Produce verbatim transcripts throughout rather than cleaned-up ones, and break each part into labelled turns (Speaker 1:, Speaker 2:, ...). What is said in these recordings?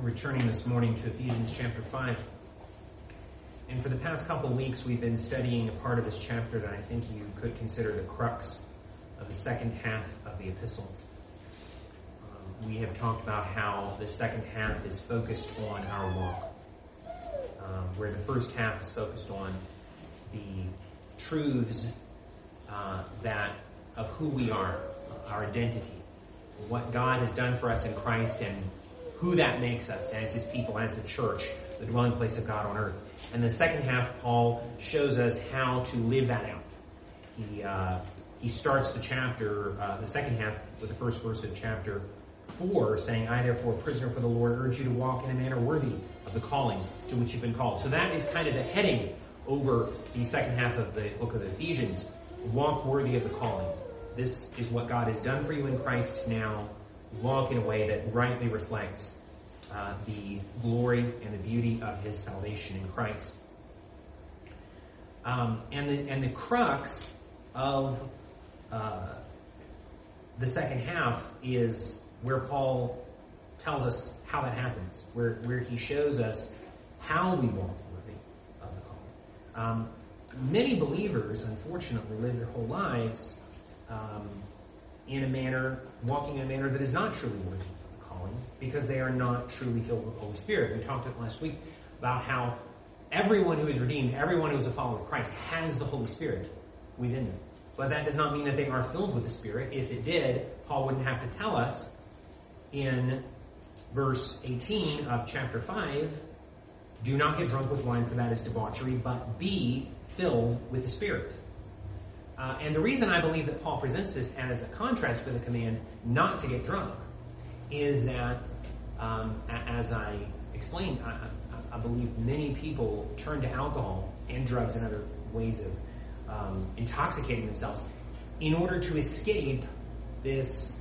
Speaker 1: returning this morning to Ephesians chapter five. And for the past couple of weeks, we've been studying a part of this chapter that I think you could consider the crux of the second half of the epistle. Um, we have talked about how the second half is focused on our walk, um, where the first half is focused on the truths uh, that of who we are, our identity, what God has done for us in Christ, and who that makes us as His people, as the church, the dwelling place of God on earth. And the second half, Paul shows us how to live that out. He uh, he starts the chapter, uh, the second half, with the first verse of chapter four, saying, "I therefore, prisoner for the Lord, urge you to walk in a manner worthy of the calling to which you've been called." So that is kind of the heading over the second half of the book of Ephesians. Walk worthy of the calling. This is what God has done for you in Christ now. Walk in a way that rightly reflects uh, the glory and the beauty of His salvation in Christ. Um, and the and the crux of uh, the second half is where Paul tells us how that happens, where where he shows us how we walk worthy of the calling. Um, many believers, unfortunately, live their whole lives Um, in a manner, walking in a manner that is not truly worthy of the calling, because they are not truly filled with the Holy Spirit. We talked last week about how everyone who is redeemed, everyone who is a follower of Christ, has the Holy Spirit within them. But that does not mean that they are filled with the Spirit. If it did, Paul wouldn't have to tell us in verse eighteen of chapter five, "Do not get drunk with wine, for that is debauchery, but be filled with the Spirit." Uh, and the reason I believe that Paul presents this as a contrast with a command not to get drunk is that, um, as I explained, I, I, I believe many people turn to alcohol and drugs and other ways of um, intoxicating themselves in order to escape this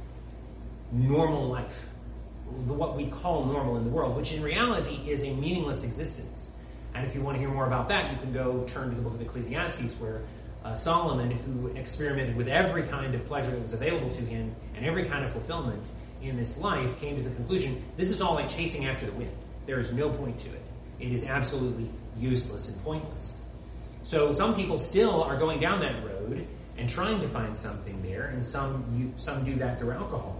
Speaker 1: normal life, what we call normal in the world, which in reality is a meaningless existence. And if you want to hear more about that, you can go turn to the book of Ecclesiastes, where Uh, Solomon, who experimented with every kind of pleasure that was available to him and every kind of fulfillment in this life, came to the conclusion, this is all like chasing after the wind. There is no point to it. It is absolutely useless and pointless. So some people still are going down that road and trying to find something there, and some you, some do that through alcohol.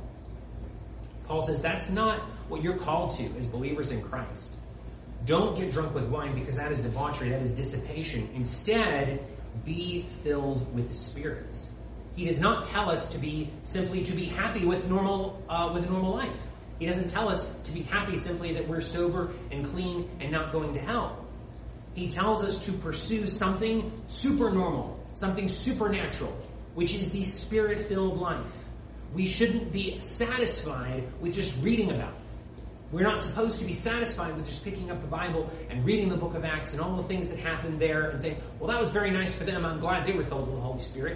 Speaker 1: Paul says that's not what you're called to as believers in Christ. Don't get drunk with wine, because that is debauchery, that is dissipation. Instead, be filled with the Spirit. He does not tell us to be simply to be happy with normal uh, with a normal life. He doesn't tell us to be happy simply that we're sober and clean and not going to hell. He tells us to pursue something supernormal, something supernatural, which is the Spirit-filled life. We shouldn't be satisfied with just reading about it. We're not supposed to be satisfied with just picking up the Bible and reading the book of Acts and all the things that happened there and saying, well, that was very nice for them. I'm glad they were filled with the Holy Spirit.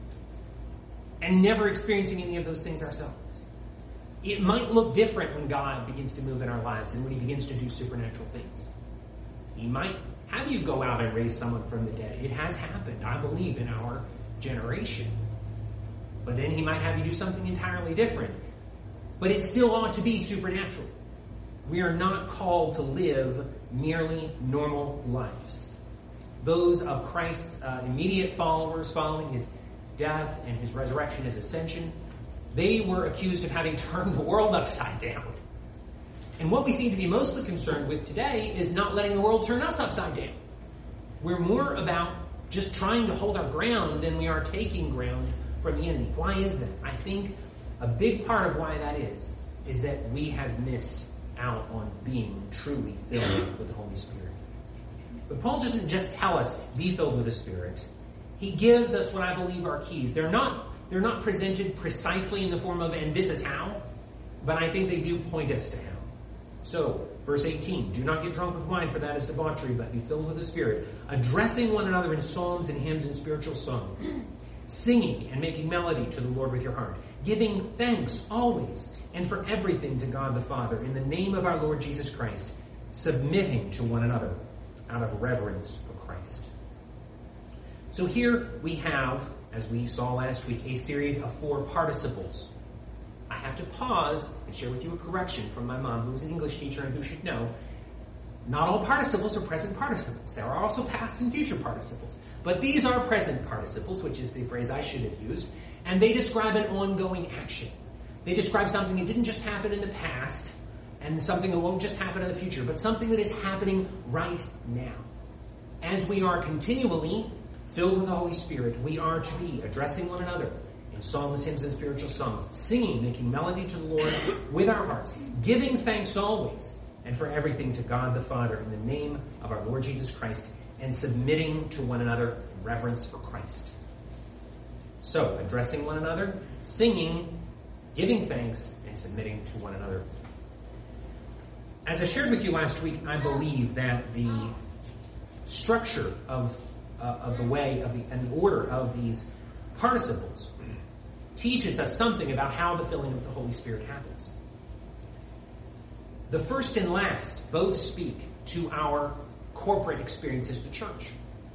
Speaker 1: And never experiencing any of those things ourselves. It might look different when God begins to move in our lives and when He begins to do supernatural things. He might have you go out and raise someone from the dead. It has happened, I believe, in our generation. But then He might have you do something entirely different. But it still ought to be supernatural. We are not called to live merely normal lives. Those of Christ's uh, immediate followers following His death and His resurrection, His ascension, they were accused of having turned the world upside down. And what we seem to be mostly concerned with today is not letting the world turn us upside down. We're more about just trying to hold our ground than we are taking ground from the enemy. Why is that? I think a big part of why that is, is that we have missed out on being truly filled with the Holy Spirit. But Paul doesn't just tell us, be filled with the Spirit. He gives us what I believe are keys. They're not, they're not presented precisely in the form of, and this is how, but I think they do point us to how. So, verse eighteen, "Do not get drunk with wine, for that is debauchery, but be filled with the Spirit, addressing one another in psalms and hymns and spiritual songs, singing and making melody to the Lord with your heart, giving thanks always and for everything to God the Father, in the name of our Lord Jesus Christ, submitting to one another out of reverence for Christ." So here we have, as we saw last week, a series of four participles. I I have to pause and share with you a correction from my mom, who's an English teacher and who should know. Not all participles are present participles. There are also past and future participles. But these are present participles, which is the phrase I should have used, and they describe an ongoing action. They describe something that didn't just happen in the past and something that won't just happen in the future, but something that is happening right now. As we are continually filled with the Holy Spirit, we are to be addressing one another in psalms, hymns, and spiritual songs, singing, making melody to the Lord with our hearts, giving thanks always and for everything to God the Father in the name of our Lord Jesus Christ, and submitting to one another in reverence for Christ. So, addressing one another, singing, giving thanks, and submitting to one another. As I shared with you last week, I believe that the structure of, uh, of the way, of the, and the order of these participles teaches us something about how the filling of the Holy Spirit happens. The first and last both speak to our corporate experience as the church.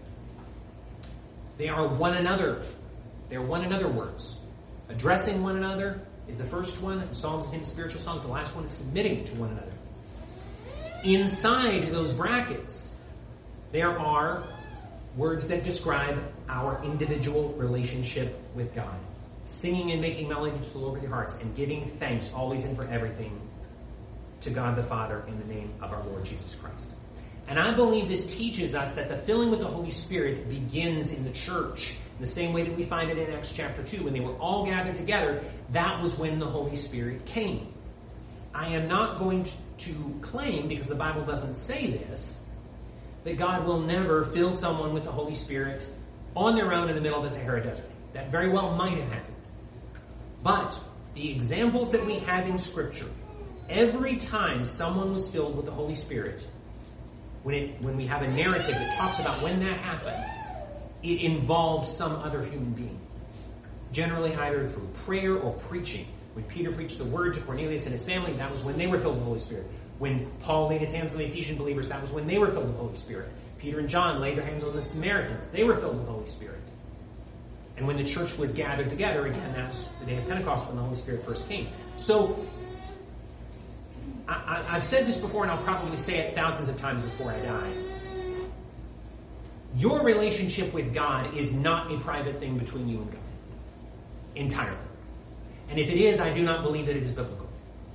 Speaker 1: They are one another. They are one another words. Addressing one another is the first one. Psalms and hymns, spiritual songs. The last one is submitting to one another. Inside those brackets, there are words that describe our individual relationship with God. Singing and making melody to the Lord with your hearts, and giving thanks always and for everything to God the Father in the name of our Lord Jesus Christ. And I believe this teaches us that the filling with the Holy Spirit begins in the church, in the same way that we find it in Acts chapter two. When they were all gathered together, that was when the Holy Spirit came. I am not going to, to claim, because the Bible doesn't say this, that God will never fill someone with the Holy Spirit on their own in the middle of the Sahara Desert. That very well might have happened. But the examples that we have in Scripture, every time someone was filled with the Holy Spirit, when it, when we have a narrative that talks about when that happened, it involved some other human being. Generally either through prayer or preaching. When Peter preached the word to Cornelius and his family, that was when they were filled with the Holy Spirit. When Paul laid his hands on the Ephesian believers, that was when they were filled with the Holy Spirit. Peter and John laid their hands on the Samaritans. They were filled with the Holy Spirit. And when the church was gathered together, again, that's the day of Pentecost when the Holy Spirit first came. So, I, I, I've said this before, and I'll probably say it thousands of times before I die. Your relationship with God is not a private thing between you and God. Entirely. And if it is, I do not believe that it is biblical.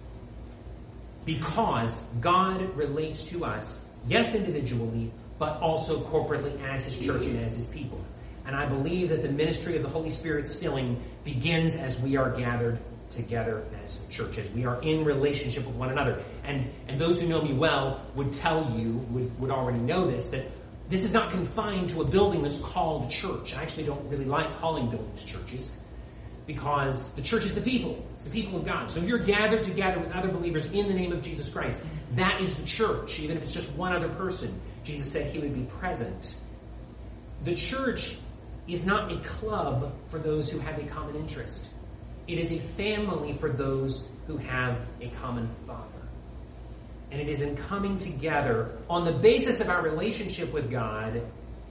Speaker 1: Because God relates to us, yes, individually, but also corporately as His church and as His people. And I believe that the ministry of the Holy Spirit's filling begins as we are gathered together as a church, as we are in relationship with one another. And and those who know me well would tell you, would, would already know this, that this is not confined to a building that's called church. I actually don't really like calling buildings churches, because the church is the people. It's the people of God. So if you're gathered together with other believers in the name of Jesus Christ, that is the church, even if it's just one other person. Jesus said He would be present. The church is not a club for those who have a common interest. It is a family for those who have a common Father. And it is in coming together on the basis of our relationship with God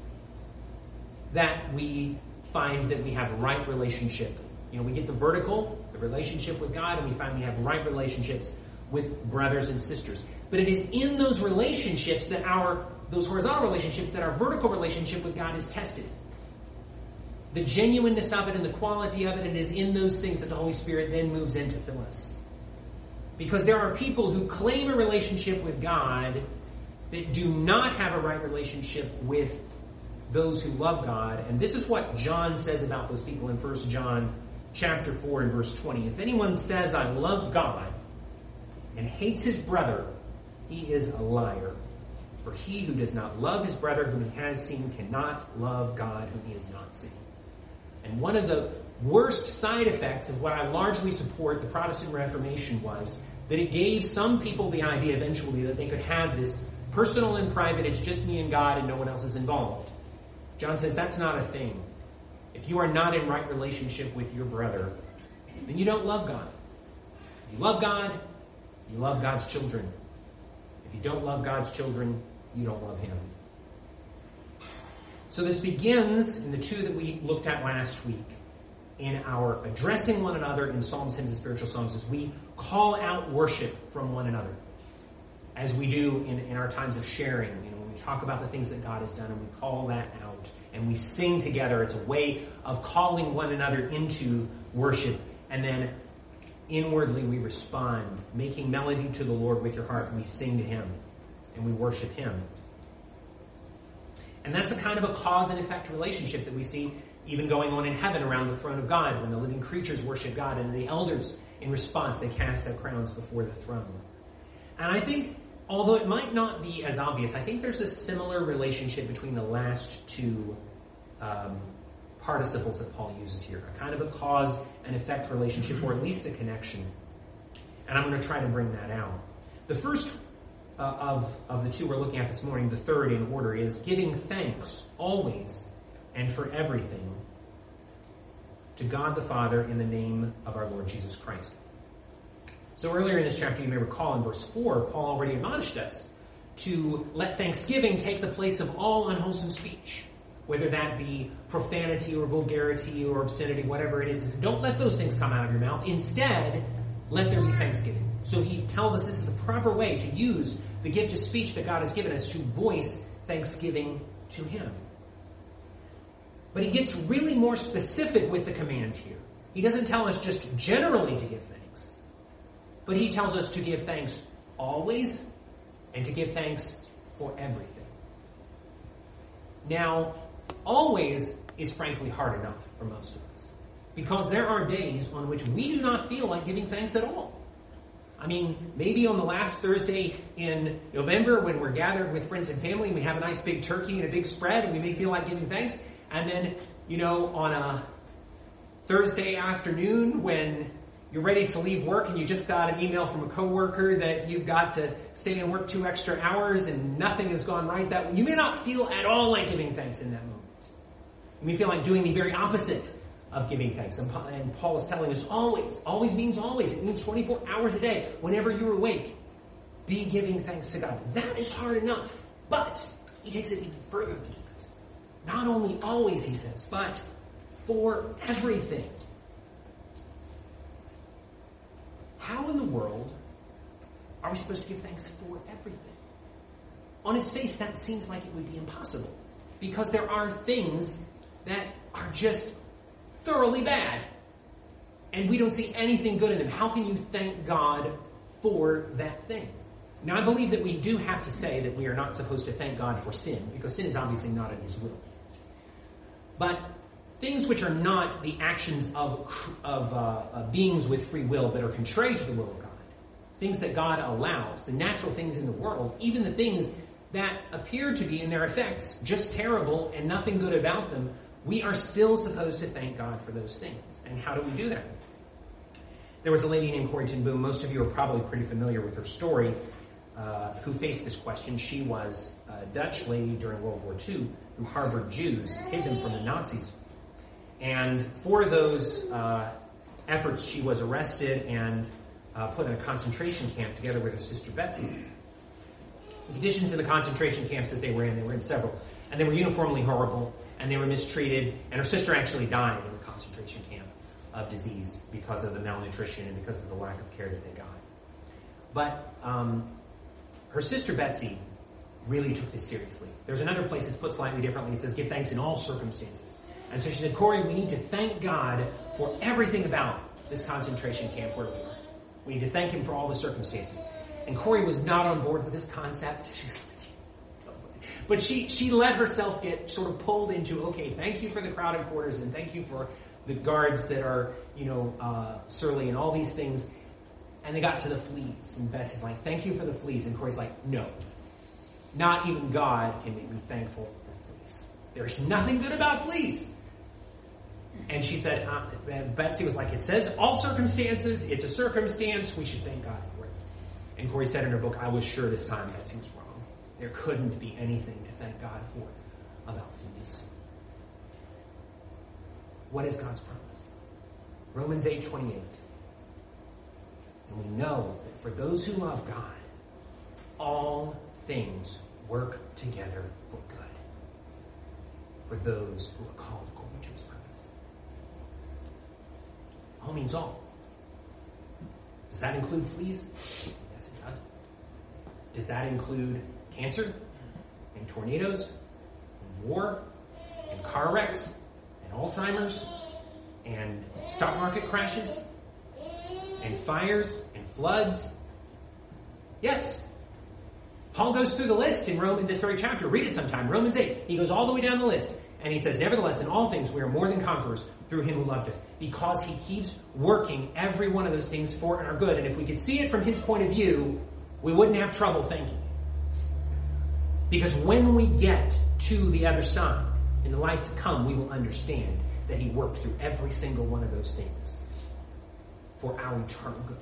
Speaker 1: that we find that we have right relationship. You know, we get the vertical, the relationship with God, and we find we have right relationships with brothers and sisters. But it is in those relationships that our, those horizontal relationships, that our vertical relationship with God is tested. The genuineness of it and the quality of it, it is in those things that the Holy Spirit then moves in to fill us. Because there are people who claim a relationship with God that do not have a right relationship with those who love God. And this is what John says about those people in First John chapter four and verse twenty. If anyone says, I love God, and hates his brother, he is a liar. For he who does not love his brother whom he has seen cannot love God whom he has not seen. And one of the worst side effects of what I largely support the Protestant Reformation was that it gave some people the idea eventually that they could have this personal and private, it's just me and God and no one else is involved. John says that's not a thing. If you are not in right relationship with your brother, then you don't love God. You love God, you love God's children. If you don't love God's children, you don't love Him. So this begins in the two that we looked at last week. in our addressing one another in psalms, hymns, and spiritual songs as we call out worship from one another, as we do in, in our times of sharing. You know, when we talk about the things that God has done and we call that out and we sing together. It's a way of calling one another into worship, and then inwardly we respond, making melody to the Lord with your heart, and we sing to him and we worship him. And that's a kind of a cause and effect relationship that we see even going on in heaven around the throne of God, when the living creatures worship God and the elders, in response, they cast their crowns before the throne. And I think, although it might not be as obvious, I think there's a similar relationship between the last two um, participles that Paul uses here, a kind of a cause and effect relationship, or at least a connection. And I'm going to try to bring that out. The first uh, of, of the two we're looking at this morning, the third in order, is giving thanks always and for everything to God the Father in the name of our Lord Jesus Christ. So earlier in this chapter, you may recall in verse four, Paul already admonished us to let thanksgiving take the place of all unwholesome speech, whether that be profanity or vulgarity or obscenity, whatever it is. Don't let those things come out of your mouth. Instead, let there be thanksgiving. So he tells us this is the proper way to use the gift of speech that God has given us to voice thanksgiving to him. But he gets really more specific with the command here. He doesn't tell us just generally to give thanks, but he tells us to give thanks always and to give thanks for everything. Now, always is frankly hard enough for most of us, because there are days on which we do not feel like giving thanks at all. I mean, maybe on the last Thursday in November when we're gathered with friends and family and we have a nice big turkey and a big spread and we may feel like giving thanks. And then, you know, on a Thursday afternoon when you're ready to leave work and you just got an email from a coworker that you've got to stay and work two extra hours and nothing has gone right, that you may not feel at all like giving thanks in that moment. You may feel like doing the very opposite of giving thanks. And Paul is telling us always, always means always. It means twenty-four hours a day. Whenever you're awake, be giving thanks to God. That is hard enough. But he takes it even further than that. Not only always, he says, but for everything. How in the world are we supposed to give thanks for everything? On its face, that seems like it would be impossible, because there are things that are just thoroughly bad, and we don't see anything good in them. How can you thank God for that thing? Now, I believe that we do have to say that we are not supposed to thank God for sin, because sin is obviously not in his will. But things which are not the actions of, of uh, uh, beings with free will that are contrary to the will of God, things that God allows, the natural things in the world, even the things that appear to be in their effects just terrible and nothing good about them, we are still supposed to thank God for those things. And how do we do that? There was a lady named Corrie ten Boom. Most of you are probably pretty familiar with her story, uh, who faced this question. She was a Dutch lady during World War Two who harbored Jews, hid them from the Nazis. And for those uh, efforts, she was arrested and uh, put in a concentration camp together with her sister Betsy. The conditions in the concentration camps that they were in, they were in several, and they were uniformly horrible, and they were mistreated, and her sister actually died in the concentration camp of disease because of the malnutrition and because of the lack of care that they got. But um, her sister Betsy really took this seriously. There's another place that's put slightly differently. It says, give thanks in all circumstances. And so she said, Corrie, we need to thank God for everything about this concentration camp where we are. We need to thank him for all the circumstances. And Corrie was not on board with this concept. She's like, but she, she let herself get sort of pulled into, okay, thank you for the crowded quarters and thank you for the guards that are, you know, uh, surly and all these things. And they got to the fleas. And Betsy's like, thank you for the fleas. And Corey's like, no. Not even God can make me thankful for fleas. There's nothing good about fleas. And she said, uh, and Betsy was like, it says all circumstances. It's a circumstance. We should thank God for it. And Corrie said in her book, I was sure this time Betsy was wrong. There couldn't be anything to thank God for about fleas. What is God's promise? Romans eight twenty-eight. And we know that for those who love God, all things work together for good. For those who are called according to his purpose. All means all. Does that include fleas? Yes, it does. Does that include cancer and tornadoes and war and car wrecks and Alzheimer's and stock market crashes and fires and floods? Yes. Paul goes through the list in Rome in this very chapter. Read it sometime. Romans eight. He goes all the way down the list. And he says, nevertheless, in all things we are more than conquerors through him who loved us. Because he keeps working every one of those things for our good. And if we could see it from his point of view, we wouldn't have trouble thinking. Because when we get to the other side, in the life to come, we will understand that he worked through every single one of those things for our eternal good.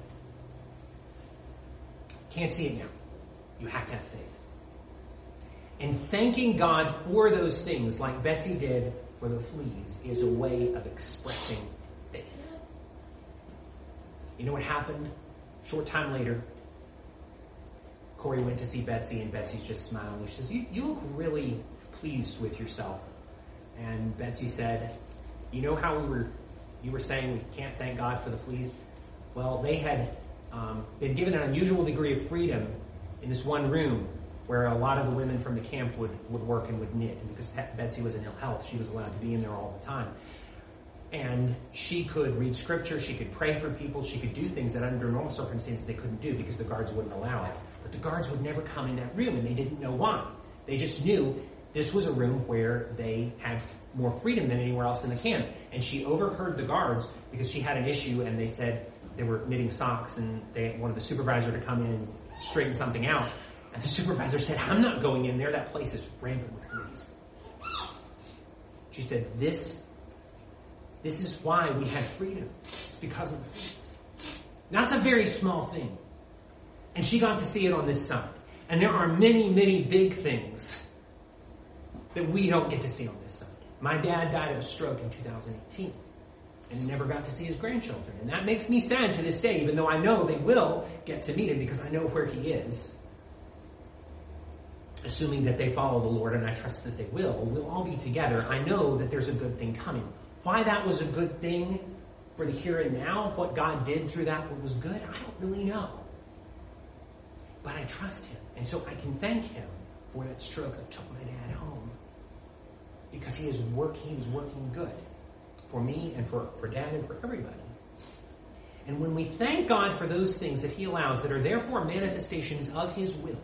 Speaker 1: Can't see it now. You have to have faith. And thanking God for those things, like Betsy did for the fleas, is a way of expressing faith. You know what happened? Short time later, Corey went to see Betsy, and Betsy's just smiling. She says, you, you look really pleased with yourself. And Betsy said, you know how we were, you were saying we can't thank God for the fleas? Well, they had um, been given an unusual degree of freedom in this one room where a lot of the women from the camp would, would work and would knit. And because Betsy was in ill health, she was allowed to be in there all the time. And she could read scripture, she could pray for people, she could do things that under normal circumstances they couldn't do because the guards wouldn't allow it. But the guards would never come in that room, and they didn't know why. They just knew this was a room where they had more freedom than anywhere else in the camp. And she overheard the guards because she had an issue, and they said they were knitting socks, and they wanted the supervisor to come in and straighten something out. And the supervisor said, I'm not going in there. That place is rampant with fleas. She said, this, this is why we had freedom. It's because of the fleas. That's a very small thing. And she got to see it on this side. And there are many, many big things that we don't get to see on this side. My dad died of a stroke in two thousand eighteen. And never got to see his grandchildren. And that makes me sad to this day, even though I know they will get to meet him because I know where he is. Assuming that they follow the Lord, and I trust that they will, we'll all be together. I know that there's a good thing coming. Why that was a good thing for the here and now, what God did through that, what was good, I don't really know. But I trust him. And so I can thank him for that stroke that took my dad home. Because he is work, he was working good. For me and for, for Dad and for everybody. And when we thank God for those things that he allows that are therefore manifestations of his will,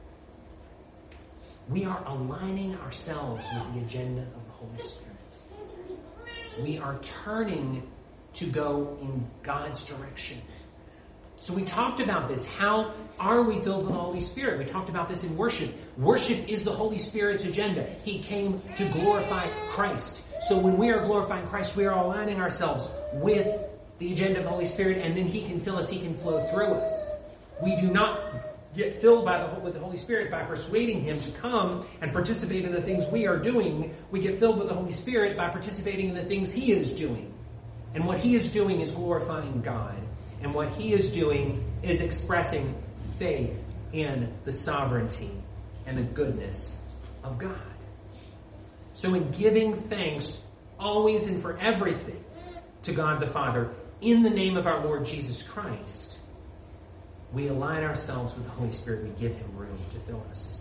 Speaker 1: we are aligning ourselves with the agenda of the Holy Spirit. We are turning to go in God's direction. So we talked about this. How are we filled with the Holy Spirit? We talked about this in worship. Worship is the Holy Spirit's agenda. He came to glorify Christ. So when we are glorifying Christ, we are aligning ourselves with the agenda of the Holy Spirit, and then he can fill us, he can flow through us. We do not get filled by the, with the Holy Spirit by persuading him to come and participate in the things we are doing. We get filled with the Holy Spirit by participating in the things he is doing. And what he is doing is glorifying God. And what he is doing is expressing faith in the sovereignty and the goodness of God. So in giving thanks always and for everything to God the Father in the name of our Lord Jesus Christ, we align ourselves with the Holy Spirit. We give him room to fill us.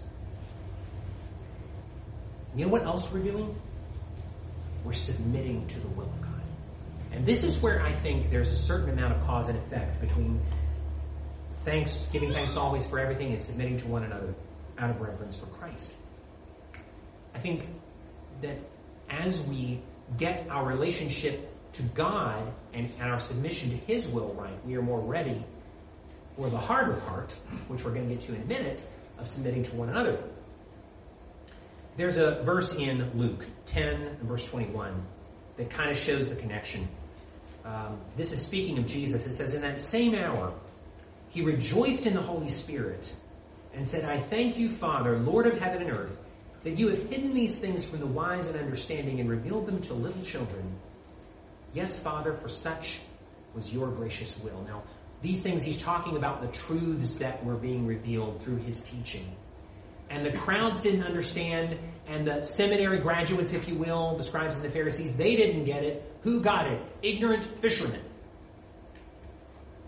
Speaker 1: You know what else we're doing? We're submitting to the will of God. And this is where I think there's a certain amount of cause and effect between thanks, giving thanks always for everything, and submitting to one another out of reverence for Christ. I think that as we get our relationship to God and, and our submission to his will right, we are more ready for the harder part, which we're going to get to in a minute, of submitting to one another. There's a verse in Luke ten, verse twenty-one, that kind of shows the connection. Um, this is speaking of Jesus. It says, in that same hour, he rejoiced in the Holy Spirit and said, I thank you, Father, Lord of heaven and earth, that you have hidden these things from the wise and understanding and revealed them to little children. Yes, Father, for such was your gracious will. Now, these things he's talking about the truths that were being revealed through his teaching. And the crowds didn't understand, and the seminary graduates, if you will, the scribes and the Pharisees, they didn't get it. Who got it? Ignorant fishermen.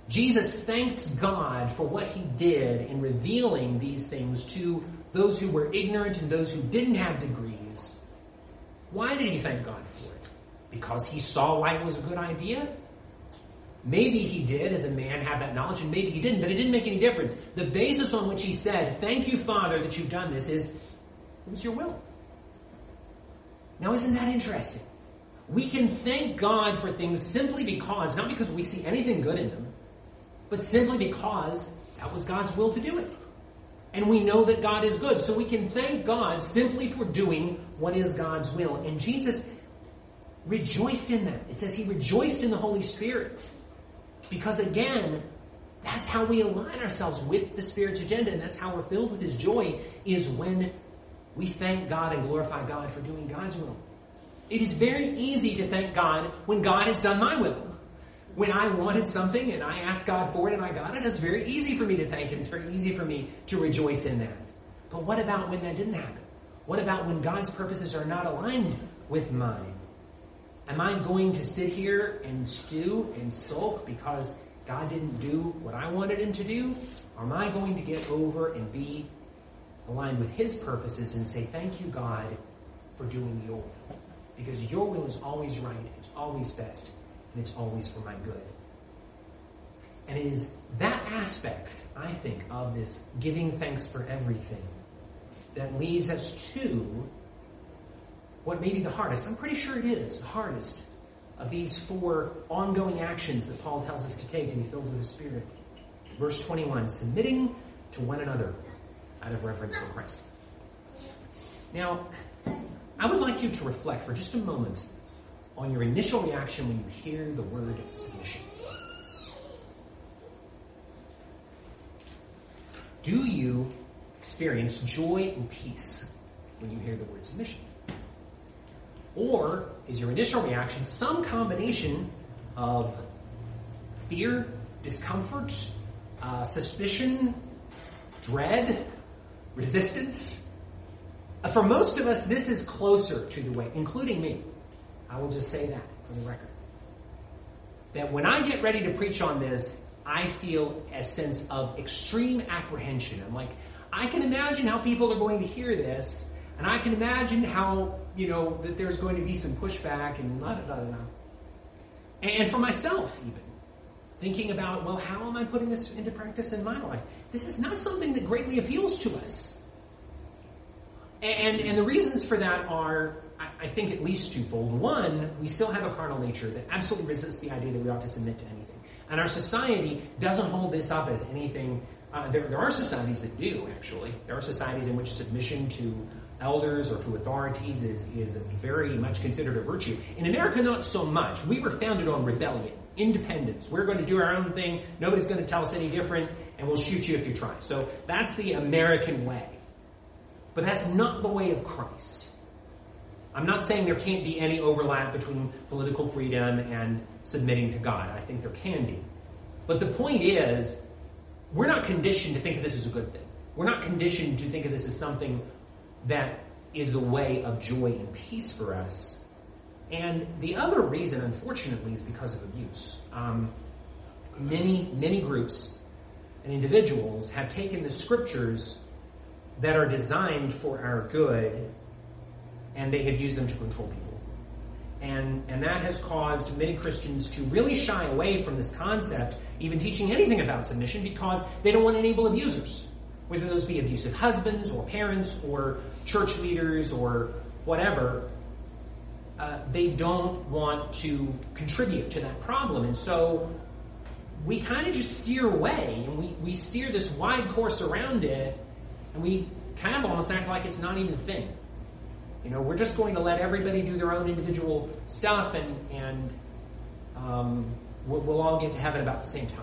Speaker 1: Jesus thanked God for what he did in revealing these things to those who were ignorant and those who didn't have degrees. Why did he thank God for it? Because he saw light was a good idea? Maybe he did, as a man, have that knowledge, and maybe he didn't, but it didn't make any difference. The basis on which he said, thank you, Father, that you've done this, is, it was your will. Now, isn't that interesting? We can thank God for things simply because, not because we see anything good in them, but simply because that was God's will to do it. And we know that God is good, so we can thank God simply for doing what is God's will. And Jesus rejoiced in that. It says he rejoiced in the Holy Spirit. Because again, that's how we align ourselves with the Spirit's agenda, and that's how we're filled with his joy, is when we thank God and glorify God for doing God's will. It is very easy to thank God when God has done my will. When I wanted something and I asked God for it and I got it, it's very easy for me to thank him. It's very easy for me to rejoice in that. But what about when that didn't happen? What about when God's purposes are not aligned with mine? Am I going to sit here and stew and sulk because God didn't do what I wanted him to do? Or am I going to get over and be aligned with his purposes and say, thank you, God, for doing your will? Because your will is always right, it's always best, and it's always for my good. And it is that aspect, I think, of this giving thanks for everything that leads us to what may be the hardest, I'm pretty sure it is, the hardest of these four ongoing actions that Paul tells us to take to be filled with the Spirit. Verse twenty-one, submitting to one another out of reverence for Christ. Now, I would like you to reflect for just a moment on your initial reaction when you hear the word submission. Do you experience joy and peace when you hear the word submission? Or is your initial reaction some combination of fear, discomfort, uh, suspicion, dread, resistance? Uh, for most of us, this is closer to the way, including me. I will just say that for the record. That when I get ready to preach on this, I feel a sense of extreme apprehension. I'm like, I can imagine how people are going to hear this, and I can imagine how, you know, that there's going to be some pushback and la da da da. And for myself, even, thinking about, well, how am I putting this into practice in my life? This is not something that greatly appeals to us. And, and the reasons for that are, I think, at least twofold. One, we still have a carnal nature that absolutely resists the idea that we ought to submit to anything. And our society doesn't hold this up as anything. Uh, there, there are societies that do, actually. There are societies in which submission to elders or to authorities is, is very much considered a virtue. In America, not so much. We were founded on rebellion, independence. We're going to do our own thing. Nobody's going to tell us any different, and we'll shoot you if you try. So that's the American way. But that's not the way of Christ. I'm not saying there can't be any overlap between political freedom and submitting to God. I think there can be. But the point is, we're not conditioned to think of this as a good thing. We're not conditioned to think of this as something that is the way of joy and peace for us. And the other reason, unfortunately, is because of abuse. Um, many, many groups and individuals have taken the scriptures that are designed for our good, and they have used them to control people. And, and that has caused many Christians to really shy away from this concept, even teaching anything about submission, because they don't want to enable abusers. Whether those be abusive husbands or parents or church leaders or whatever, uh, they don't want to contribute to that problem. And so we kind of just steer away, and we, we steer this wide course around it, and we kind of almost act like it's not even a thing. You know, we're just going to let everybody do their own individual stuff, and, and um, we'll, we'll all get to heaven about the same time.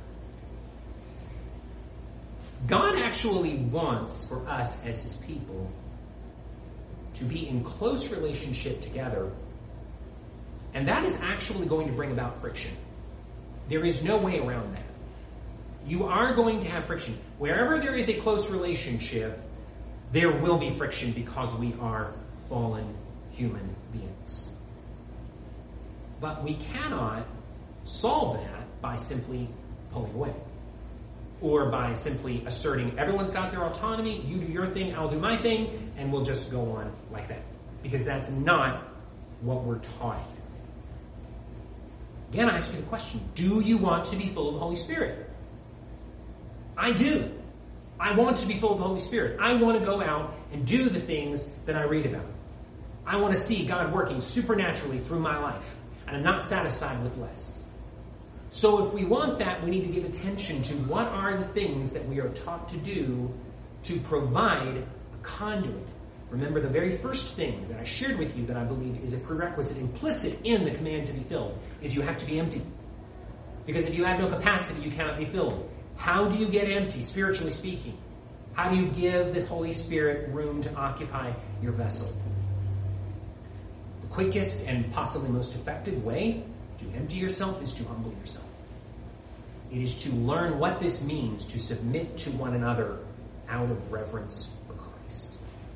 Speaker 1: God actually wants for us as his people to be in close relationship together, and that is actually going to bring about friction. There is no way around that. You are going to have friction. Wherever there is a close relationship, there will be friction because we are fallen human beings. But we cannot solve that by simply pulling away. Or by simply asserting everyone's got their autonomy, you do your thing, I'll do my thing, and we'll just go on like that. Because that's not what we're taught here. Again, I ask you the question, do you want to be full of the Holy Spirit? I do. I want to be full of the Holy Spirit. I want to go out and do the things that I read about. I want to see God working supernaturally through my life. And I'm not satisfied with less. So if we want that, we need to give attention to what are the things that we are taught to do to provide a conduit. Remember, the very first thing that I shared with you that I believe is a prerequisite implicit in the command to be filled is you have to be empty. Because if you have no capacity, you cannot be filled. How do you get empty, spiritually speaking? How do you give the Holy Spirit room to occupy your vessel? The quickest and possibly most effective way to empty yourself is to humble yourself. It is to learn what this means to submit to one another out of reverence for Christ.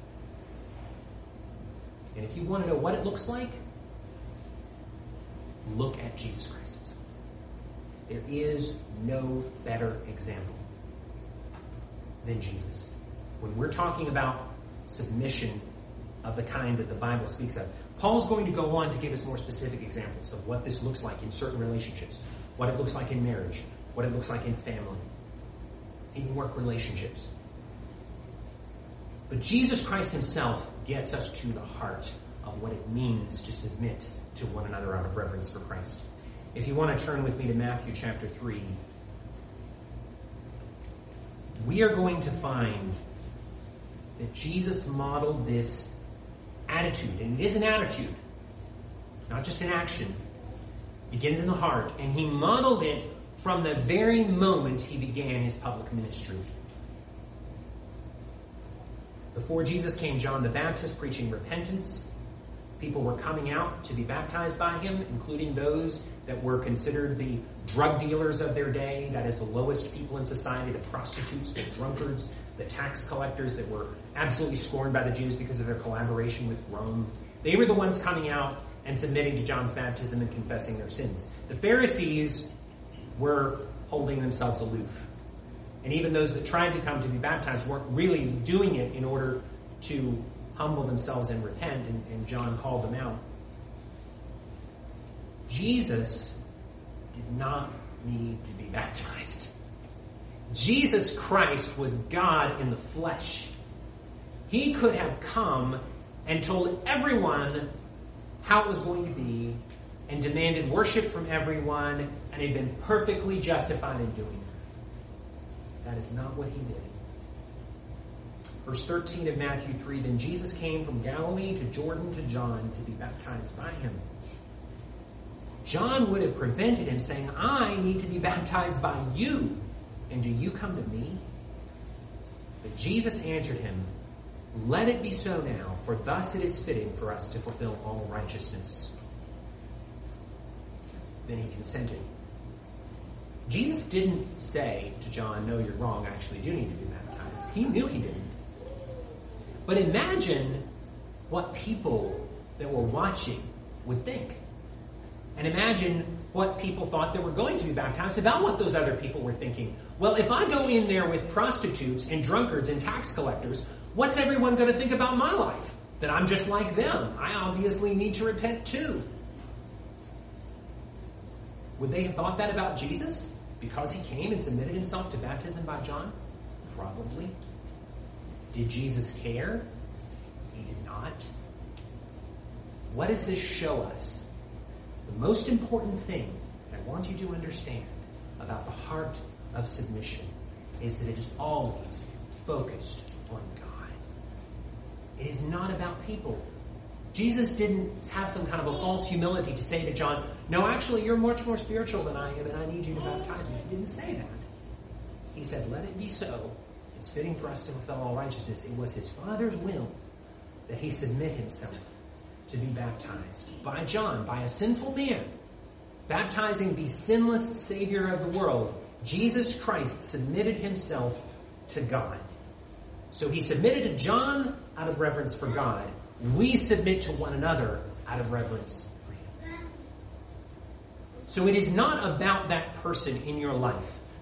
Speaker 1: And if you want to know what it looks like, look at Jesus Christ himself. There is no better example than Jesus. When we're talking about submission of the kind that the Bible speaks of, Paul's going to go on to give us more specific examples of what this looks like in certain relationships, what it looks like in marriage, what it looks like in family, in work relationships. But Jesus Christ himself gets us to the heart of what it means to submit to one another out of reverence for Christ. If you want to turn with me to Matthew chapter three, we are going to find that Jesus modeled this attitude, and it is an attitude, not just an action. It begins in the heart, and he modeled it from the very moment he began his public ministry. Before Jesus came John the Baptist preaching repentance. People were coming out to be baptized by him, including those that were considered the drug dealers of their day, that is the lowest people in society, the prostitutes, the drunkards, the tax collectors that were absolutely scorned by the Jews because of their collaboration with Rome. They were the ones coming out and submitting to John's baptism and confessing their sins. The Pharisees were holding themselves aloof. And even those that tried to come to be baptized weren't really doing it in order to humble themselves and repent, and, and John called them out. Jesus did not need to be baptized. Jesus Christ was God in the flesh. He could have come and told everyone how it was going to be and demanded worship from everyone, and he'd been perfectly justified in doing that. That is not what he did. Verse thirteen of Matthew three, then Jesus came from Galilee to Jordan to John to be baptized by him. John would have prevented him, saying, I need to be baptized by you, and do you come to me? But Jesus answered him, let it be so now, for thus it is fitting for us to fulfill all righteousness. Then he consented. Jesus didn't say to John, no, you're wrong, I actually do need to be baptized. He knew he didn't. But imagine what people that were watching would think. And imagine what people thought that were going to be baptized about what those other people were thinking. Well, if I go in there with prostitutes and drunkards and tax collectors, what's everyone going to think about my life? That I'm just like them. I obviously need to repent too. Would they have thought that about Jesus? Because he came and submitted himself to baptism by John? Probably. Did Jesus care? He did not. What does this show us? The most important thing that I want you to understand about the heart of submission is that it is always focused on God. It is not about people. Jesus didn't have some kind of a false humility to say to John, no, actually, you're much more spiritual than I am, and I need you to baptize me. He didn't say that. He said, let it be so. It's fitting for us to fulfill all righteousness. It was his Father's will that he submit himself to be baptized by John, by a sinful man, baptizing the sinless Savior of the world. Jesus Christ submitted himself to God. So he submitted to John out of reverence for God. We submit to one another out of reverence for him. So it is not about that person in your life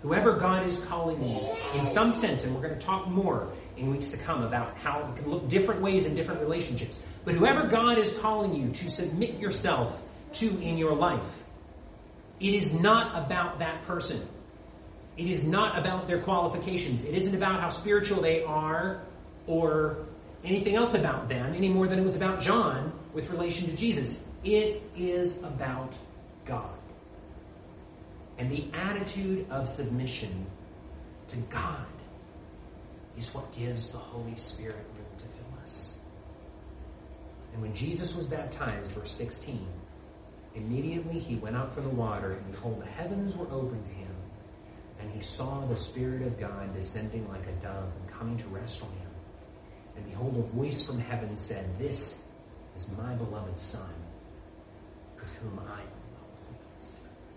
Speaker 1: Whoever God is calling you, in some sense, and we're going to talk more in weeks to come about how it can look different ways in different relationships, but whoever God is calling you to submit yourself to in your life, it is not about that person. It is not about their qualifications. It isn't about how spiritual they are or anything else about them any more than it was about John with relation to Jesus. It is about God. And the attitude of submission to God is what gives the Holy Spirit room to fill us. And when Jesus was baptized, verse sixteen, immediately he went out from the water, and behold, the heavens were opened to him, and he saw the Spirit of God descending like a dove and coming to rest on him. And behold, a voice from heaven said, "This is my beloved Son, with whom I am well pleased."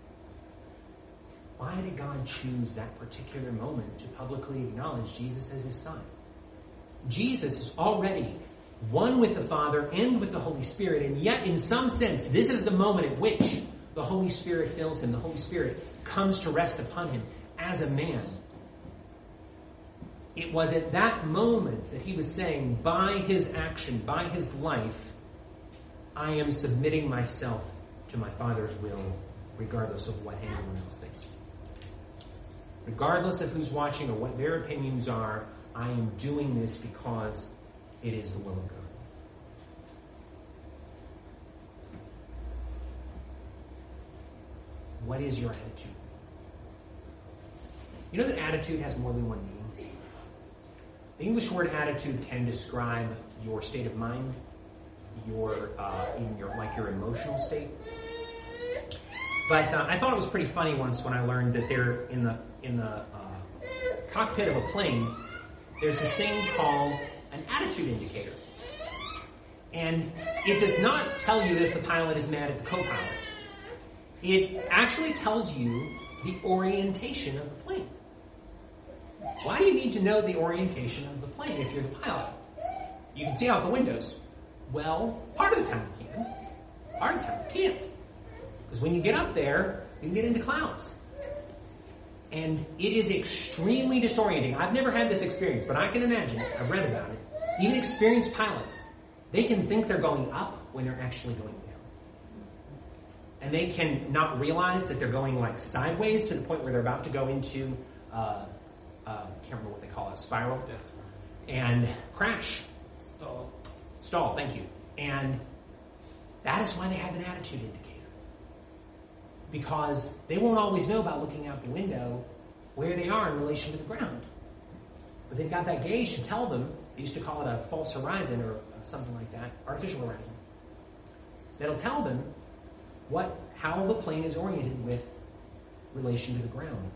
Speaker 1: Why did God choose that particular moment to publicly acknowledge Jesus as his Son? Jesus is already one with the Father and with the Holy Spirit, and yet in some sense, this is the moment at which the Holy Spirit fills him. The Holy Spirit comes to rest upon him as a man. It was at that moment that he was saying, by his action, by his life, I am submitting myself to my Father's will, regardless of what anyone else thinks. Regardless of who's watching or what their opinions are, I am doing this because it is the will of God. What is your attitude? You know that attitude has more than one meaning? The English word attitude can describe your state of mind, your uh, in your like your emotional state. But uh, I thought it was pretty funny once when I learned that there in the in the uh, cockpit of a plane, there's this thing called an attitude indicator, and it does not tell you that the pilot is mad at the co-pilot. It actually tells you the orientation of the plane. Why do you need to know the orientation of the plane if you're the pilot? You can see out the windows. Well, part of the time you can. Part of the time you can't. Because when you get up there, you can get into clouds. And it is extremely disorienting. I've never had this experience, but I can imagine. I've read about it. Even experienced pilots, they can think they're going up when they're actually going down. And they can not realize that they're going like sideways to the point where they're about to go into, uh, uh, I can't remember what they call it, a spiral, and crash.
Speaker 2: Stall.
Speaker 1: Stall, thank you. And that is why they have an attitude indicator. Because they won't always know about looking out the window where they are in relation to the ground. But they've got that gauge to tell them. They used to call it a false horizon or something like that, artificial horizon. That'll tell them what how the plane is oriented with relation to the ground.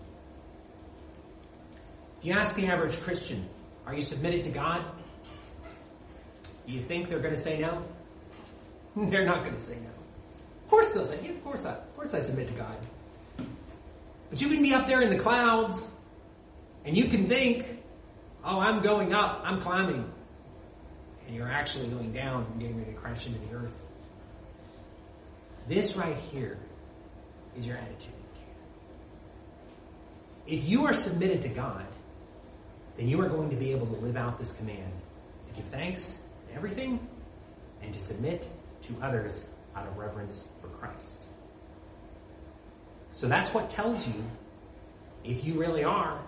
Speaker 1: If you ask the average Christian, are you submitted to God? Do you think they're going to say no? They're not going to say no. Of course they'll say, yeah, of course I, of course I submit to God. But you can be up there in the clouds, and you can think, oh, I'm going up, I'm climbing. And you're actually going down and getting ready to crash into the earth. This right here is your attitude. If you are submitted to God, then you are going to be able to live out this command to give thanks to everything and to submit to others out of reverence for Christ. So that's what tells you if you really are.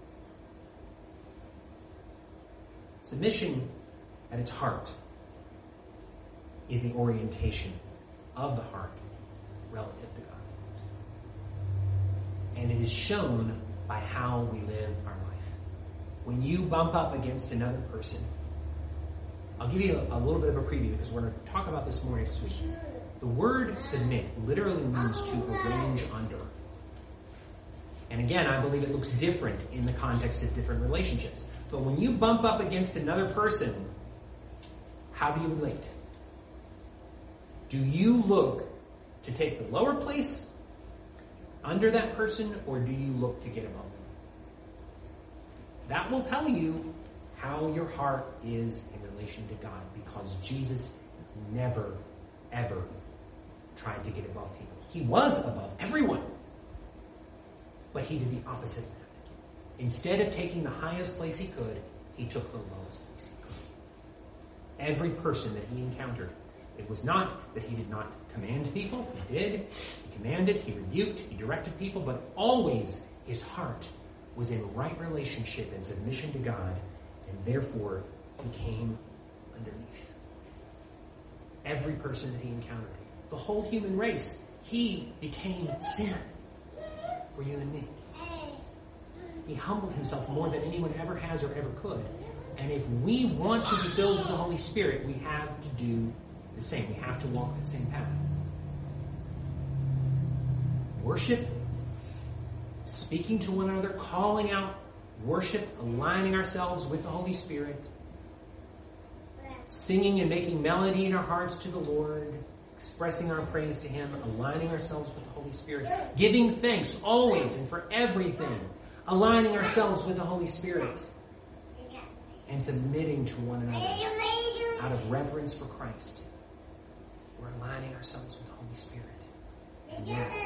Speaker 1: Submission at its heart is the orientation of the heart relative to God. And it is shown by how we live our life. When you bump up against another person, I'll give you a, a little bit of a preview because we're going to talk about this more next week. The word submit literally means to arrange under. And again, I believe it looks different in the context of different relationships. But when you bump up against another person, how do you relate? Do you look to take the lower place under that person, or do you look to get above them? That will tell you how your heart is in relation to God, because Jesus never, ever tried to get above people. He was above everyone. But he did the opposite of that. Instead of taking the highest place he could, he took the lowest place he could. Every person that he encountered, it was not that he did not command people. He did. He commanded, he rebuked, he directed people, but always his heart was in right relationship and submission to God, and therefore he came underneath. Every person that he encountered, the whole human race, he became sin for you and me. He humbled himself more than anyone ever has or ever could. And if we want to be filled with the Holy Spirit, we have to do the same. We have to walk that same path. Worship, speaking to one another, calling out worship, aligning ourselves with the Holy Spirit, singing and making melody in our hearts to the Lord, expressing our praise to Him, aligning ourselves with the Holy Spirit, giving thanks always and for everything, aligning ourselves with the Holy Spirit, and submitting to one another out of reverence for Christ. We're aligning ourselves with the Holy Spirit. And yet,